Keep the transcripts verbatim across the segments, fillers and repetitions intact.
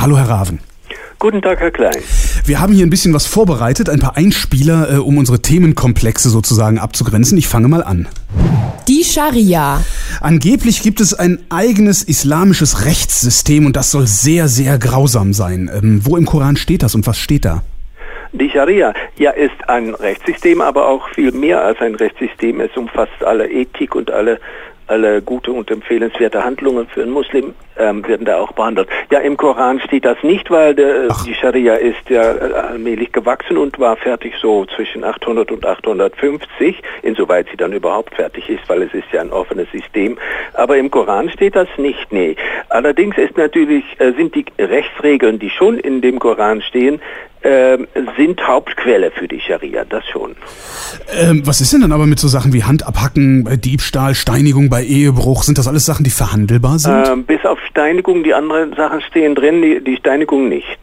Hallo Herr Raven. Guten Tag, Herr Klein. Wir haben hier ein bisschen was vorbereitet, ein paar Einspieler, äh, um unsere Themenkomplexe sozusagen abzugrenzen. Ich fange mal an. Die Scharia. Angeblich gibt es ein eigenes islamisches Rechtssystem und das soll sehr, sehr grausam sein. Ähm, wo im Koran steht das und was steht da? Die Scharia, ja, ist ein Rechtssystem, aber auch viel mehr als ein Rechtssystem. Es umfasst alle Ethik und alle alle gute und empfehlenswerte Handlungen für einen Muslim ähm, werden da auch behandelt. Ja, im Koran steht das nicht, weil der, die Scharia ist ja allmählich gewachsen und war fertig so zwischen achthundert und achthundertfünfzig, insoweit sie dann überhaupt fertig ist, weil es ist ja ein offenes System. Aber im Koran steht das nicht, nee. Allerdings ist natürlich, äh, sind die Rechtsregeln, die schon in dem Koran stehen, Ähm, sind Hauptquelle für die Scharia, das schon. Ähm, was ist denn dann aber mit so Sachen wie Hand abhacken, bei Diebstahl, Steinigung bei Ehebruch? Sind das alles Sachen, die verhandelbar sind? Ähm, bis auf Steinigung, die anderen Sachen stehen drin, die, die Steinigung nicht.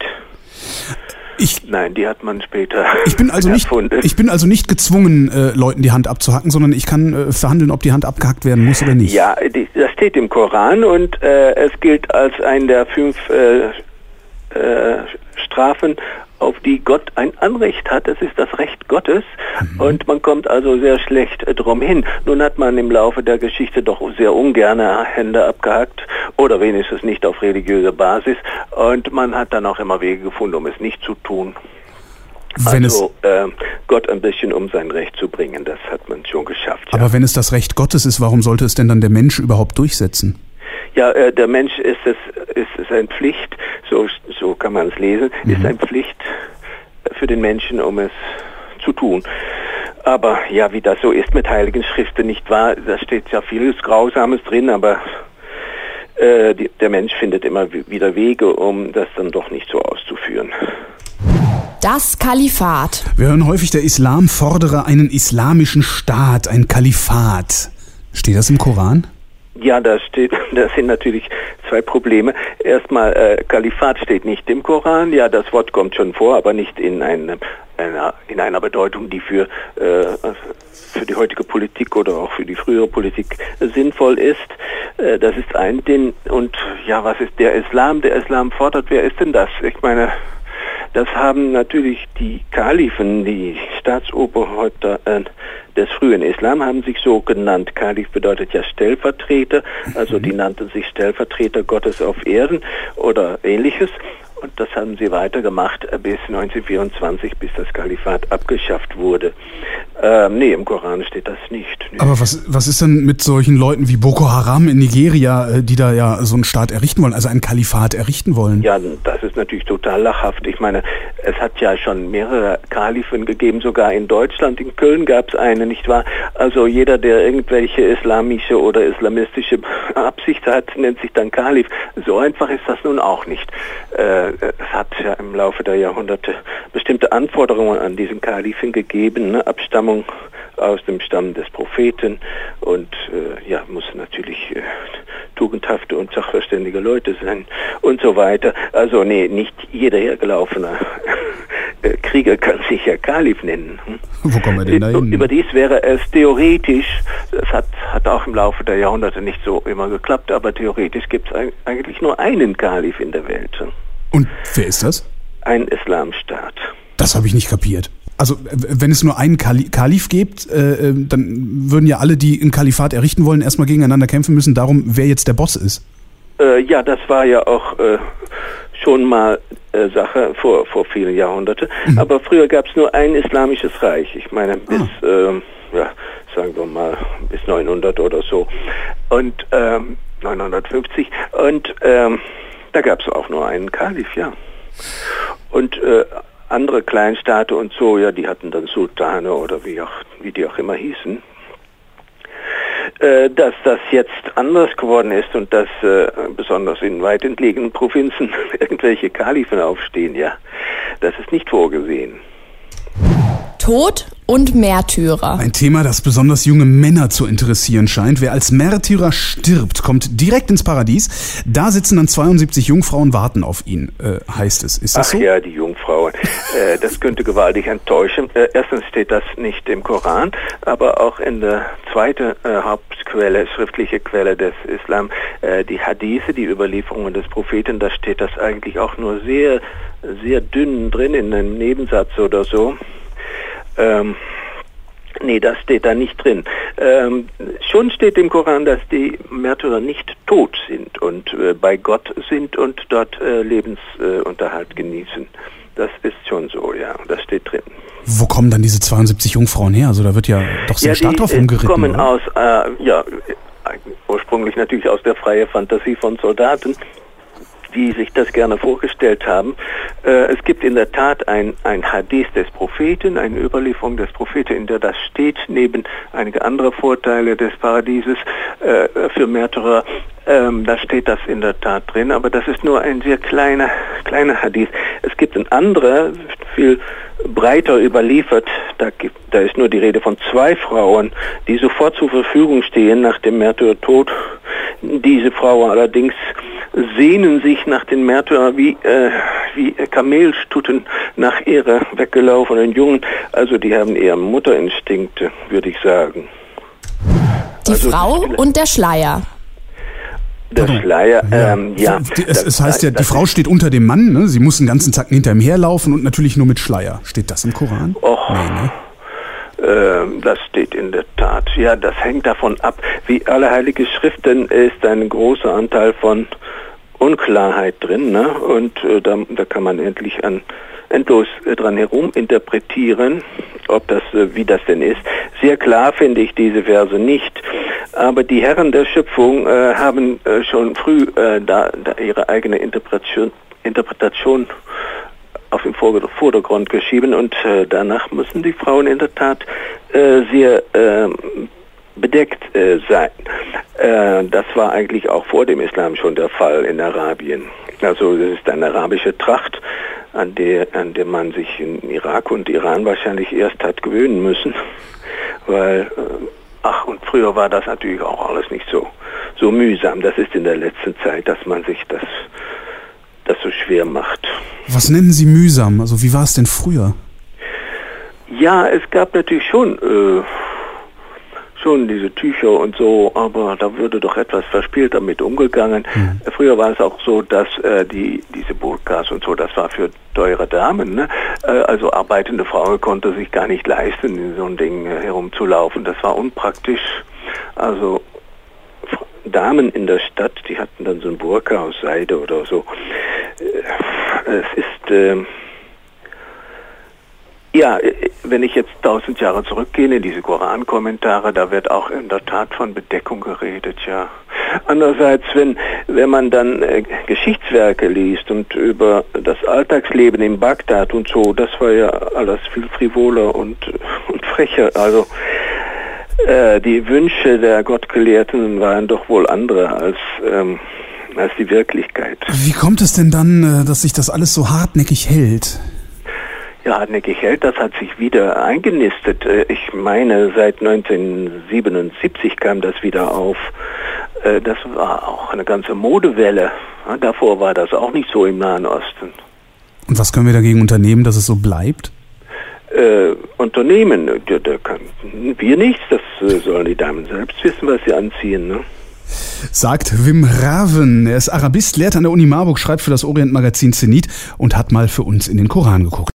Ich, Nein, die hat man später ich bin also nicht, erfunden. Ich bin also nicht gezwungen, äh, Leuten die Hand abzuhacken, sondern ich kann äh, verhandeln, ob die Hand abgehackt werden muss oder nicht. Ja, die, das steht im Koran und äh, es gilt als eine der fünf äh, äh, Strafen, auf die Gott ein Anrecht hat. Das ist das Recht Gottes mhm. und man kommt also sehr schlecht äh, drum hin. Nun hat man im Laufe der Geschichte doch sehr ungern Hände abgehackt oder wenigstens nicht auf religiöser Basis und man hat dann auch immer Wege gefunden, um es nicht zu tun. Wenn also äh, Gott ein bisschen um sein Recht zu bringen, das hat man schon geschafft. Ja. Aber wenn es das Recht Gottes ist, warum sollte es denn dann der Mensch überhaupt durchsetzen? Ja, äh, der Mensch ist es, ist es eine Pflicht, so, so kann man es lesen, mhm. ist eine Pflicht für den Menschen, um es zu tun. Aber ja, wie das so ist mit heiligen Schriften, nicht wahr? Da steht ja vieles Grausames drin, aber äh, die, der Mensch findet immer wieder Wege, um das dann doch nicht so auszuführen. Das Kalifat. Wir hören häufig, der Islam fordere einen islamischen Staat, ein Kalifat. Steht das im Koran? Ja, da steht, das sind natürlich zwei Probleme. Erstmal, äh, Kalifat steht nicht im Koran. Ja, das Wort kommt schon vor, aber nicht in, eine, einer, in einer Bedeutung, die für, äh, für die heutige Politik oder auch für die frühere Politik sinnvoll ist. Äh, das ist ein Ding. Und ja, was ist der Islam? Der Islam fordert, wer ist denn das? Ich meine, das haben natürlich die Kalifen, die Staatsoberhäupter äh, des frühen Islam, haben sich so genannt. Kalif bedeutet ja Stellvertreter, also die nannten sich Stellvertreter Gottes auf Erden oder ähnliches. Und das haben sie weitergemacht bis neunzehnhundertvierundzwanzig, bis das Kalifat abgeschafft wurde. Ähm, nee, im Koran steht das nicht. Nee. Aber was, was ist denn mit solchen Leuten wie Boko Haram in Nigeria, die da ja so einen Staat errichten wollen, also ein Kalifat errichten wollen? Ja, das ist natürlich total lachhaft. Ich meine, es hat ja schon mehrere Kalifen gegeben, sogar in Deutschland. In Köln gab es eine, nicht wahr? Also jeder, der irgendwelche islamische oder islamistische Absicht hat, nennt sich dann Kalif. So einfach ist das nun auch nicht. Äh, es hat ja im Laufe der Jahrhunderte bestimmte Anforderungen an diesen Kalifen gegeben, ne? Abstammung aus dem Stamm des Propheten und äh, ja, muss natürlich äh, tugendhafte und sachverständige Leute sein und so weiter. Also nee, nicht jeder hergelaufene äh, Krieger kann sich ja Kalif nennen. Hm? Wo kommen wir denn da hin? Überdies wäre es theoretisch, das hat, hat auch im Laufe der Jahrhunderte nicht so immer geklappt, aber theoretisch gibt es eigentlich nur einen Kalif in der Welt. Hm? Und wer ist das? Ein Islamstaat. Das habe ich nicht kapiert. Also wenn es nur einen Kali- Kalif gibt, äh, dann würden ja alle, die ein Kalifat errichten wollen, erstmal gegeneinander kämpfen müssen, darum, wer jetzt der Boss ist. Äh, ja, das war ja auch äh, schon mal äh, Sache vor, vor vielen Jahrhunderten. Mhm. Aber früher gab es nur ein islamisches Reich. Ich meine, bis, ah. äh, ja, sagen wir mal, bis neunhundert oder so. Und ähm, neunhundertfünfzig. Und ähm, da gab es auch nur einen Kalif, ja. Und äh, andere Kleinstaaten und so, ja, die hatten dann Sultane oder wie auch, wie die auch immer hießen. Äh, dass das jetzt anders geworden ist und dass äh, besonders in weit entlegenen Provinzen irgendwelche Kalifen aufstehen, ja, das ist nicht vorgesehen. Tod und Märtyrer. Ein Thema, das besonders junge Männer zu interessieren scheint. Wer als Märtyrer stirbt, kommt direkt ins Paradies. Da sitzen dann zweiundsiebzig Jungfrauen, warten auf ihn, äh, heißt es. Ist das Ach so? ja, die Jungfrauen. Jungfrauen. Äh, das könnte gewaltig enttäuschen. Äh, erstens steht das nicht im Koran, aber auch in der zweiten äh, Hauptquelle, schriftliche Quelle des Islam, äh, die Hadithe, die Überlieferungen des Propheten, da steht das eigentlich auch nur sehr, sehr dünn drin in einem Nebensatz oder so. Ähm, Nee, das steht da nicht drin. Ähm, schon steht im Koran, dass die Märtyrer nicht tot sind und äh, bei Gott sind und dort äh, Lebensunterhalt äh, genießen. Das ist schon so, ja, das steht drin. Wo kommen dann diese zweiundsiebzig Jungfrauen her? Also da wird ja doch sehr ja, stark die, drauf rumgeritten. Die kommen oder? aus, äh, ja, ursprünglich natürlich aus der freien Fantasie von Soldaten, die sich das gerne vorgestellt haben. Äh, es gibt in der Tat ein, ein Hadith des Propheten, eine Überlieferung des Propheten, in der das steht, neben einige andere Vorteile des Paradieses äh, für Märtyrer. Ähm, da steht das in der Tat drin, aber das ist nur ein sehr kleiner, kleiner Hadith. Es gibt ein anderer, viel breiter überliefert, da, gibt, da ist nur die Rede von zwei Frauen, die sofort zur Verfügung stehen nach dem Märtyrertod. Diese Frauen allerdings sehnen sich nach den Märtyrern wie, äh, wie Kamelstuten nach ihrer weggelaufenen Jungen. Also die haben eher Mutterinstinkte, würde ich sagen. Die also, Frau und der Schleier. Der Schleier, ähm, ja. Die, es, es heißt ja, die Frau steht unter dem Mann, ne? Sie muss den ganzen Tag hinter ihm herlaufen und natürlich nur mit Schleier. Steht das im Koran? Och. Nee, ne? Das steht in der Tat. Ja, das hängt davon ab. Wie alle heilige Schriften ist ein großer Anteil von Unklarheit drin, ne? Und äh, da, da kann man endlich an, endlos äh, dran herum interpretieren, ob das, äh, wie das denn ist. Sehr klar finde ich diese Verse nicht, aber die Herren der Schöpfung äh, haben äh, schon früh äh, da, da ihre eigene Interpretation, Interpretation auf den Vordergrund geschieben und äh, danach müssen die Frauen in der Tat äh, sehr äh, bedeckt äh, sein. Äh, das war eigentlich auch vor dem Islam schon der Fall in Arabien. Also es ist eine arabische Tracht, an der, an der man sich in Irak und Iran wahrscheinlich erst hat gewöhnen müssen, weil, äh, ach, und früher war das natürlich auch alles nicht so, so mühsam. Das ist in der letzten Zeit, dass man sich das das so schwer macht. Was nennen Sie mühsam? Also wie war es denn früher? Ja, es gab natürlich schon äh, schon diese Tücher und so, aber da würde doch etwas verspielt damit umgegangen. Mhm. Früher war es auch so, dass äh, die diese Burkas und so, das war für teure Damen, ne? Äh, also arbeitende Frau konnte sich gar nicht leisten, in so ein Ding äh, herumzulaufen. Das war unpraktisch. Also Damen in der Stadt, die hatten dann so ein Burka aus Seide oder so. Es ist, äh, ja, wenn ich jetzt tausend Jahre zurückgehe in diese Koran-Kommentare, da wird auch in der Tat von Bedeckung geredet, ja. Andererseits, wenn, wenn man dann äh, Geschichtswerke liest und über das Alltagsleben in Bagdad und so, das war ja alles viel frivoler und, und frecher, also die Wünsche der Gottgelehrten waren doch wohl andere als, ähm, als die Wirklichkeit. Wie kommt es denn dann, dass sich das alles so hartnäckig hält? Ja, hartnäckig hält, das hat sich wieder eingenistet. Ich meine, seit neunzehnhundertsiebenundsiebzig kam das wieder auf. Das war auch eine ganze Modewelle. Davor war das auch nicht so im Nahen Osten. Und was können wir dagegen unternehmen, dass es so bleibt? Äh, Unternehmen, da, da kann wir nichts, das äh, sollen die Damen selbst wissen, was sie anziehen, ne? Sagt Wim Raven. Er ist Arabist, lehrt an der Uni Marburg, schreibt für das Orient-Magazin Zenit und hat mal für uns in den Koran geguckt.